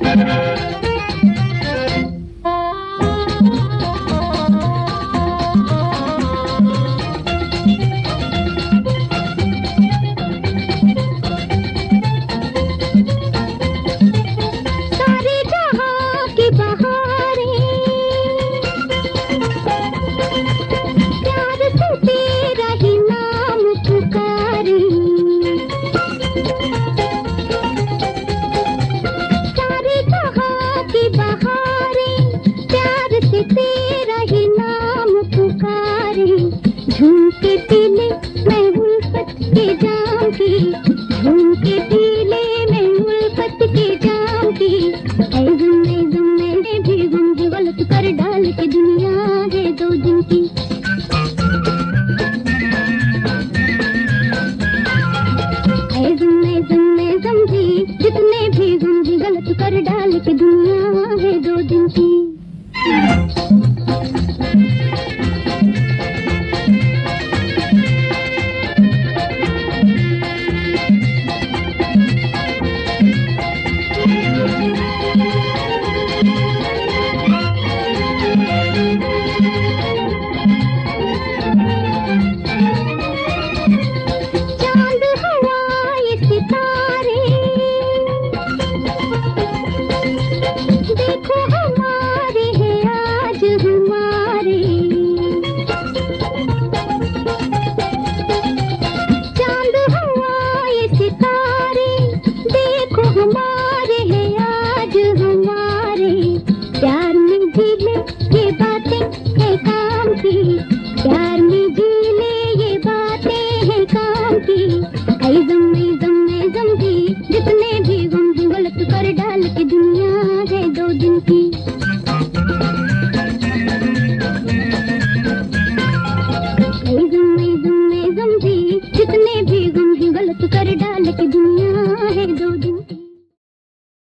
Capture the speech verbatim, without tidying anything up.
झुमके पीले मैं उल्फत के जाम की, झुमके पीले मैं उल्फत के जाम की। ऐ ज़ुम्मे ज़ुम्मे ने भी गुम गलत कर डाल के दुनिया है दो दिन की। ऐ ज़ुम्मे ज़ुम्मे समझी जितने भी गुम गलत कर डाल के दुनिया है दो दिन की।